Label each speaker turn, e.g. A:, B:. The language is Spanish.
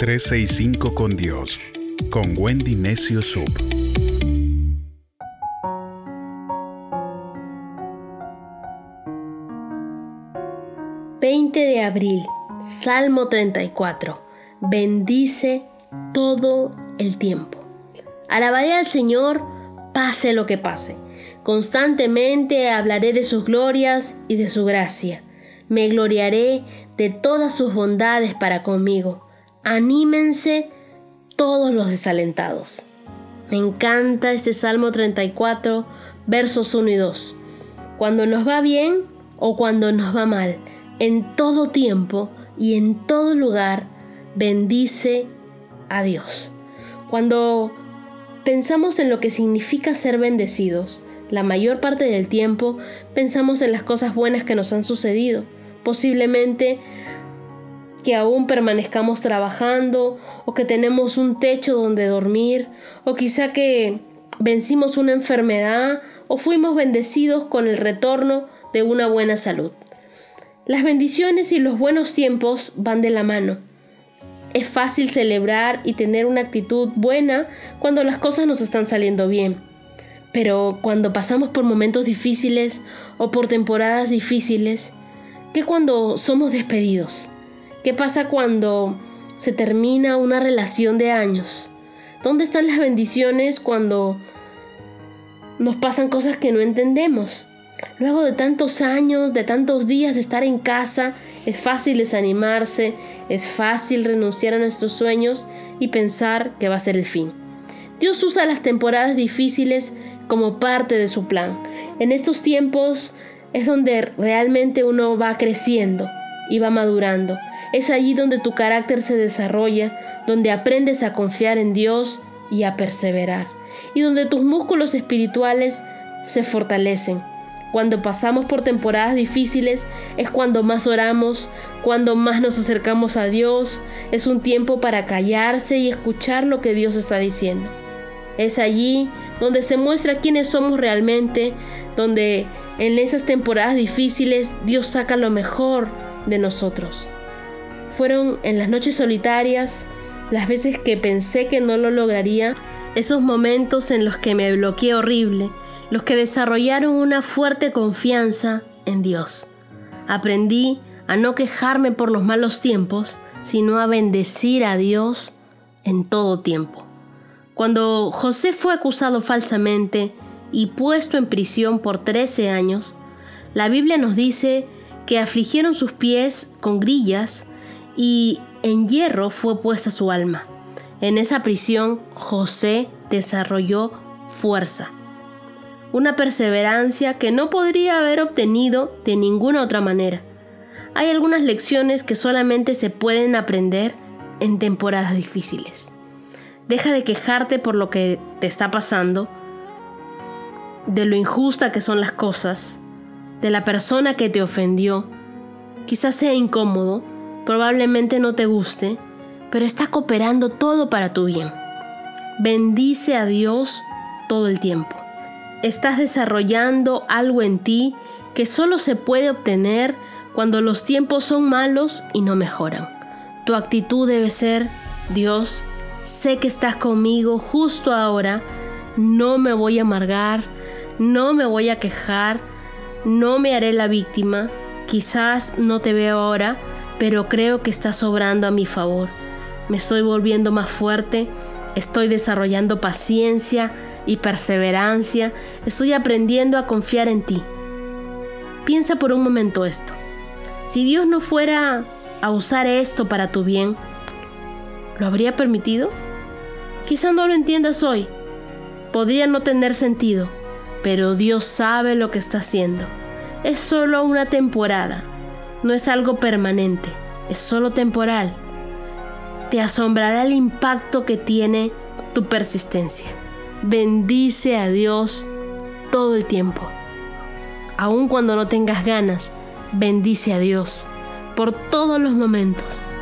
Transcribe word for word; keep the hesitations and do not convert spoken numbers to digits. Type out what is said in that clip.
A: trescientos sesenta y cinco con Dios, con Wendy Necio Sub.
B: veinte de abril, Salmo treinta y cuatro. Bendice todo el tiempo. Alabaré al Señor, pase lo que pase. Constantemente hablaré de sus glorias y de su gracia. Me gloriaré de todas sus bondades para conmigo. Anímense todos los desalentados. Me encanta este Salmo treinta y cuatro, versos uno y dos. Cuando nos va bien o cuando nos va mal, en todo tiempo y en todo lugar, bendice a Dios. Cuando pensamos en lo que significa ser bendecidos, la mayor parte del tiempo pensamos en las cosas buenas que nos han sucedido. Posiblemente que aún permanezcamos trabajando, o que tenemos un techo donde dormir, o quizá que vencimos una enfermedad, o fuimos bendecidos con el retorno de una buena salud. Las bendiciones y los buenos tiempos van de la mano. Es fácil celebrar y tener una actitud buena cuando las cosas nos están saliendo bien. Pero cuando pasamos por momentos difíciles o por temporadas difíciles, ¿qué cuando somos despedidos? ¿Qué pasa cuando se termina una relación de años? ¿Dónde están las bendiciones cuando nos pasan cosas que no entendemos? Luego de tantos años, de tantos días de estar en casa, es fácil desanimarse, es fácil renunciar a nuestros sueños y pensar que va a ser el fin. Dios usa las temporadas difíciles como parte de su plan. En estos tiempos es donde realmente uno va creciendo y va madurando. Es allí donde tu carácter se desarrolla, donde aprendes a confiar en Dios y a perseverar, y donde tus músculos espirituales se fortalecen. Cuando pasamos por temporadas difíciles es cuando más oramos, cuando más nos acercamos a Dios. Es un tiempo para callarse y escuchar lo que Dios está diciendo. Es allí donde se muestra quiénes somos realmente, donde en esas temporadas difíciles Dios saca lo mejor de nosotros. Fueron en las noches solitarias, las veces que pensé que no lo lograría, esos momentos en los que me bloqueé horrible, los que desarrollaron una fuerte confianza en Dios. Aprendí a no quejarme por los malos tiempos, sino a bendecir a Dios en todo tiempo. Cuando José fue acusado falsamente y puesto en prisión por trece años, la Biblia nos dice que afligieron sus pies con grillas y en hierro fue puesta su alma. En esa prisión, José desarrolló fuerza, una perseverancia que no podría haber obtenido de ninguna otra manera. Hay algunas lecciones que solamente se pueden aprender en temporadas difíciles. Deja de quejarte por lo que te está pasando, de lo injusta que son las cosas, de la persona que te ofendió. Quizás sea incómodo, probablemente no te guste, pero está cooperando todo para tu bien. Bendice a Dios todo el tiempo. Estás desarrollando algo en ti que solo se puede obtener cuando los tiempos son malos y no mejoran. Tu actitud debe ser: Dios, sé que estás conmigo justo ahora, no me voy a amargar, no me voy a quejar, no me haré la víctima. Quizás no te veo ahora, pero creo que estás obrando a mi favor. Me estoy volviendo más fuerte, estoy desarrollando paciencia y perseverancia, estoy aprendiendo a confiar en ti. Piensa por un momento esto. Si Dios no fuera a usar esto para tu bien, ¿lo habría permitido? Quizá no lo entiendas hoy. Podría no tener sentido, pero Dios sabe lo que está haciendo. Es solo una temporada, no es algo permanente, es solo temporal. Te asombrará el impacto que tiene tu persistencia. Bendice a Dios todo el tiempo. Aun cuando no tengas ganas, bendice a Dios por todos los momentos.